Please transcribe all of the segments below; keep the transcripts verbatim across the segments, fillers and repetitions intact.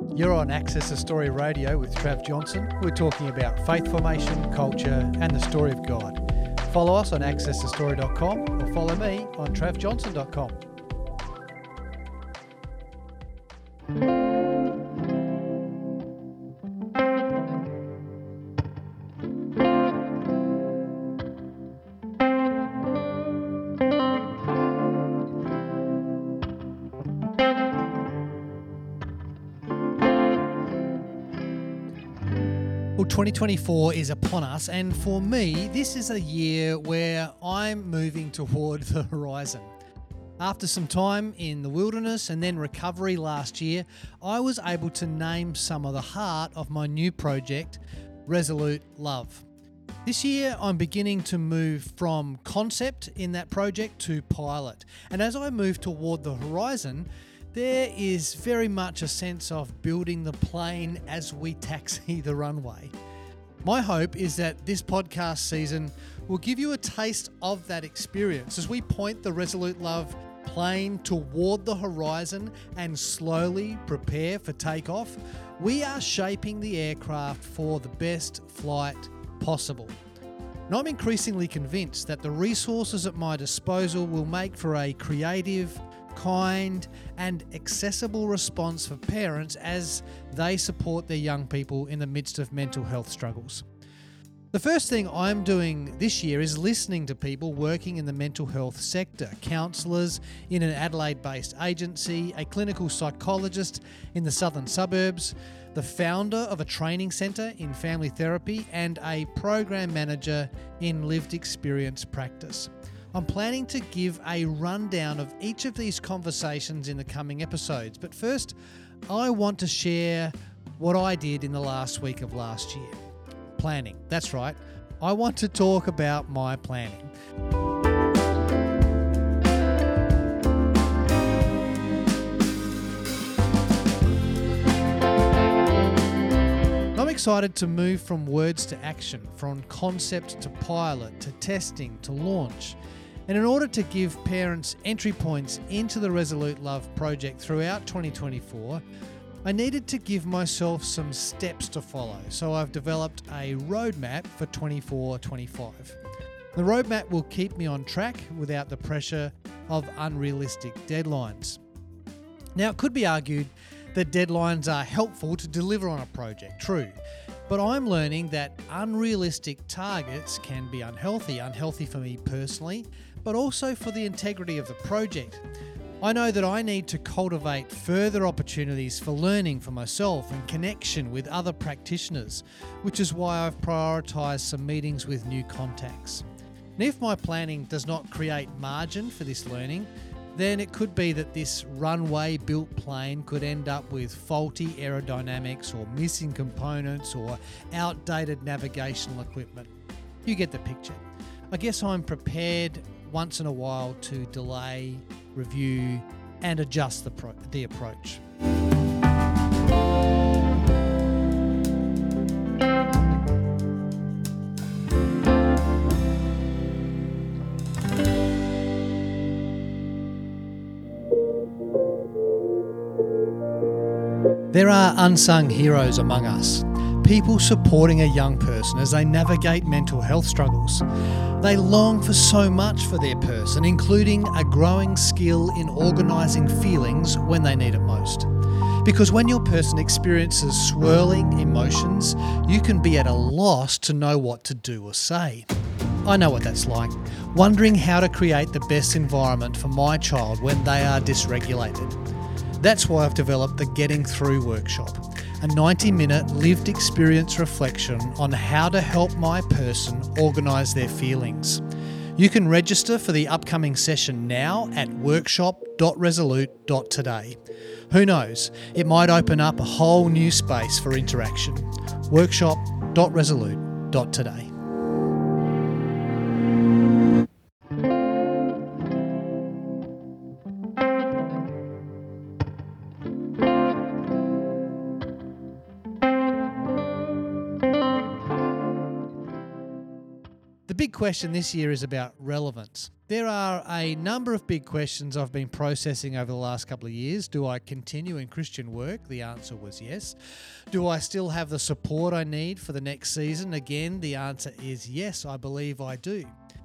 You're on Access the Story Radio with Trav Johnson. We're talking about faith formation, culture, and the story of God. Follow us on access the story dot com or follow me on trav johnson dot com. Well, twenty twenty-four is upon us, and for me, this is a year where I'm moving toward the horizon. After some time in the wilderness and then recovery last year, I was able to name some of the heart of my new project, Resolute Love. This year, I'm beginning to move from concept in that project to pilot, and as I move toward the horizon, there is very much a sense of building the plane as we taxi the runway. My hope is that this podcast season will give you a taste of that experience as we point the Resolute Love plane toward the horizon and slowly prepare for takeoff. We are shaping the aircraft for the best flight possible. And I'm increasingly convinced that the resources at my disposal will make for a creative, kind and accessible response for parents as they support their young people in the midst of mental health struggles. The first thing I'm doing this year is listening to people working in the mental health sector, counsellors in an Adelaide-based agency, a clinical psychologist in the southern suburbs, the founder of a training centre in family therapy, and a program manager in lived experience practice. I'm planning to give a rundown of each of these conversations in the coming episodes, but first, I want to share what I did in the last week of last year. Planning, that's right. I want to talk about my planning. I'm excited to move from words to action, from concept to pilot, to testing, to launch. And in order to give parents entry points into the Resolute Love project throughout twenty twenty-four, I needed to give myself some steps to follow. So I've developed a roadmap for twenty-four twenty-five. The roadmap will keep me on track without the pressure of unrealistic deadlines. Now, it could be argued that deadlines are helpful to deliver on a project, true. But I'm learning that unrealistic targets can be unhealthy, unhealthy for me personally, but also for the integrity of the project. I know that I need to cultivate further opportunities for learning for myself and connection with other practitioners, which is why I've prioritised some meetings with new contacts. And if my planning does not create margin for this learning, then it could be that this runway-built plane could end up with faulty aerodynamics or missing components or outdated navigational equipment. You get the picture. I guess I'm prepared once in a while to delay, review, and adjust the, pro- the approach. There are unsung heroes among us, people supporting a young person as they navigate mental health struggles. They long for so much for their person, including a growing skill in organising feelings when they need it most. Because when your person experiences swirling emotions, you can be at a loss to know what to do or say. I know what that's like, wondering how to create the best environment for my child when they are dysregulated. That's why I've developed the Getting Through workshop, a ninety minute lived experience reflection on how to help my person organise their feelings. You can register for the upcoming session now at workshop dot resolute dot today. Who knows, it might open up a whole new space for interaction. workshop dot resolute dot today. big question this year is about relevance. There are a number of big questions I've been processing over the last couple of years. Do I continue in Christian work? The answer was yes. Do I still have the support I need for the next season? Again, the answer is yes, I believe I do.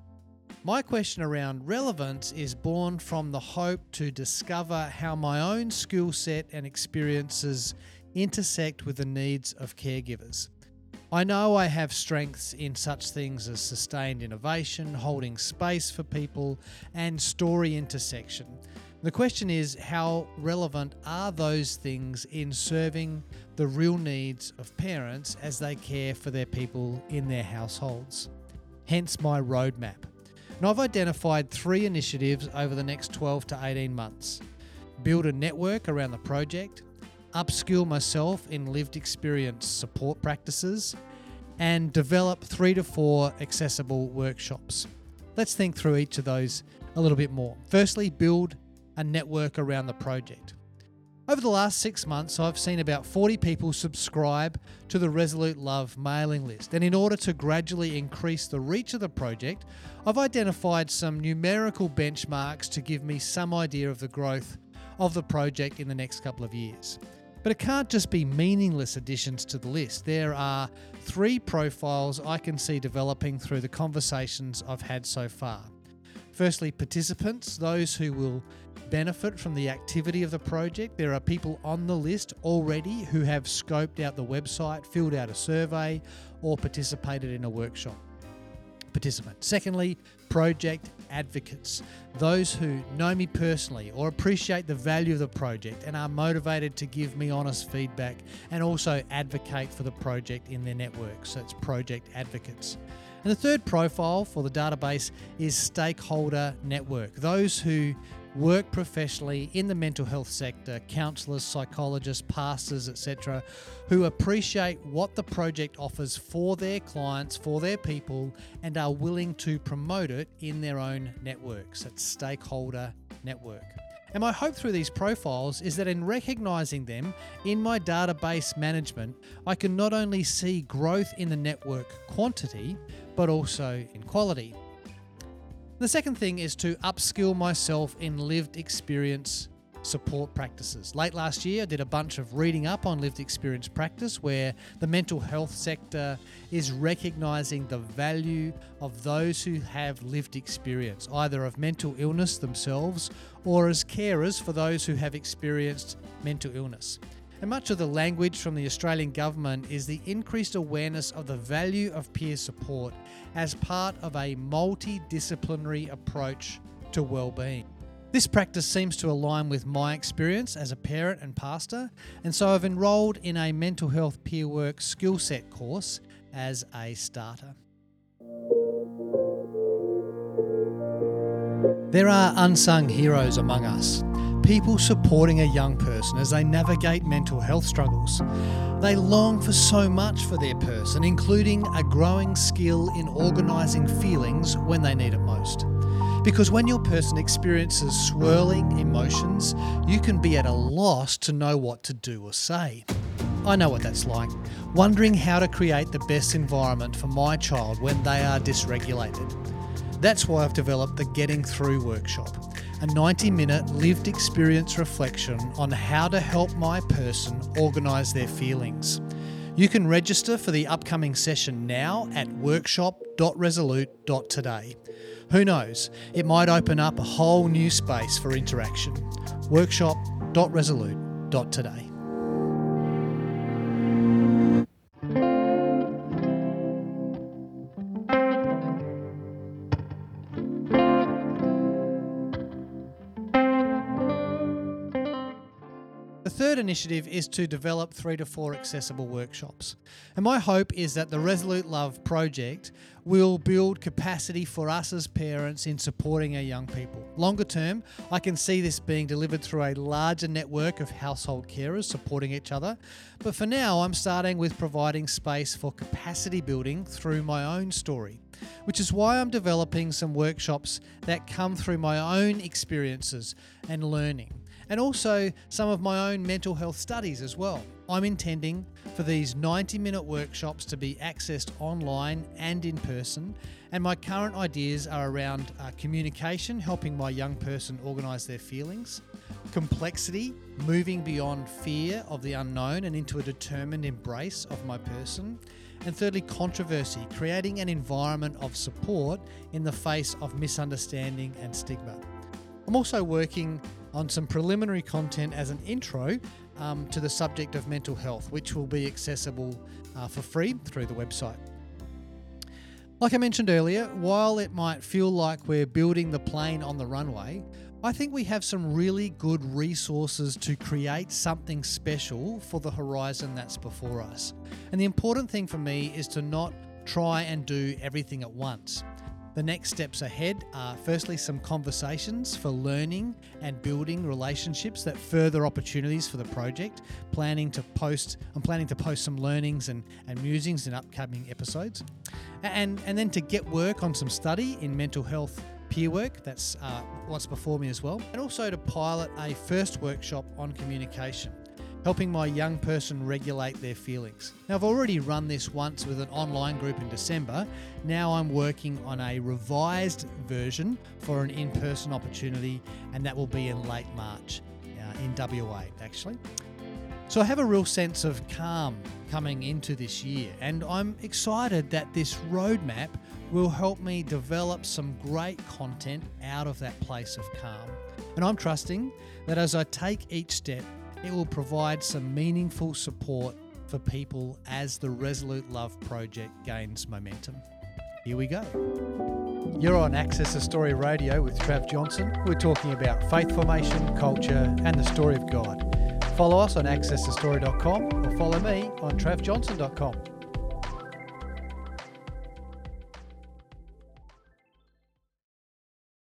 My question around relevance is born from the hope to discover how my own skill set and experiences intersect with the needs of caregivers. I know I have strengths in such things as sustained innovation, holding space for people, and story intersection. The question is, how relevant are those things in serving the real needs of parents as they care for their people in their households? Hence my roadmap. And I've identified three initiatives over the next twelve to eighteen months. Build a network around the project, upskill myself in lived experience support practices, and develop three to four accessible workshops. Let's think through each of those a little bit more. Firstly, build a network around the project. Over the last six months, I've seen about forty people subscribe to the Resolute Love mailing list. And in order to gradually increase the reach of the project, I've identified some numerical benchmarks to give me some idea of the growth of the project in the next couple of years. But it can't just be meaningless additions to the list. There are three profiles I can see developing through the conversations I've had so far. Firstly, participants, those who will benefit from the activity of the project. There are people on the list already who have scoped out the website, filled out a survey, or participated in a workshop. Participant. Secondly, project advocates, those who know me personally or appreciate the value of the project and are motivated to give me honest feedback and also advocate for the project in their network. So it's project advocates. And the third profile for the database is stakeholder network, those who work professionally in the mental health sector, counsellors, psychologists, pastors, et cetera, who appreciate what the project offers for their clients, for their people, and are willing to promote it in their own networks. That's stakeholder network. And my hope through these profiles is that in recognising them in my database management, I can not only see growth in the network quantity, but also in quality. The second thing is to upskill myself in lived experience support practices. Late last year, I did a bunch of reading up on lived experience practice where the mental health sector is recognising the value of those who have lived experience, either of mental illness themselves or as carers for those who have experienced mental illness. And much of the language from the Australian government is the increased awareness of the value of peer support as part of a multidisciplinary approach to well-being. This practice seems to align with my experience as a parent and pastor, and so I've enrolled in a mental health peer work skill set course as a starter. There are unsung heroes among us. People supporting a young person as they navigate mental health struggles. They long for so much for their person, including a growing skill in organising feelings when they need it most. Because when your person experiences swirling emotions, you can be at a loss to know what to do or say. I know what that's like, wondering how to create the best environment for my child when they are dysregulated. That's why I've developed the Getting Through workshop, a ninety minute lived experience reflection on how to help my person organise their feelings. You can register for the upcoming session now at workshop dot resolute dot today. Who knows, it might open up a whole new space for interaction. workshop dot resolute dot today. The third initiative is to develop three to four accessible workshops. And my hope is that the Resolute Love project will build capacity for us as parents in supporting our young people. Longer term, I can see this being delivered through a larger network of household carers supporting each other. But for now, I'm starting with providing space for capacity building through my own story, which is why I'm developing some workshops that come through my own experiences and learning. and also some of my own mental health studies as well. I'm intending for these ninety minute workshops to be accessed online and in person, and my current ideas are around uh, communication, helping my young person organise their feelings, complexity, moving beyond fear of the unknown and into a determined embrace of my person, and thirdly, controversy, creating an environment of support in the face of misunderstanding and stigma. I'm also working on some preliminary content as an intro um, to the subject of mental health, which will be accessible uh, for free through the website. Like I mentioned earlier, while it might feel like we're building the plane on the runway, I think we have some really good resources to create something special for the horizon that's before us. And the important thing for me is to not try and do everything at once. The next steps ahead are firstly some conversations for learning and building relationships that further opportunities for the project. Planning to post, I'm planning to post some learnings and, and musings in upcoming episodes. And, and then to get work on some study in mental health peer work, that's uh, what's before me as well. And also to pilot a first workshop on communication, helping my young person regulate their feelings. Now, I've already run this once with an online group in December. Now I'm working on a revised version for an in-person opportunity, and that will be in late March uh, in W A, actually. So I have a real sense of calm coming into this year, and I'm excited that this roadmap will help me develop some great content out of that place of calm. And I'm trusting that as I take each step, it will provide some meaningful support for people as the Resolute Love Project gains momentum. Here we go. You're on Access the Story Radio with Trav Johnson. We're talking about faith formation, culture, and the story of God. Follow us on access the story dot com or follow me on trav johnson dot com.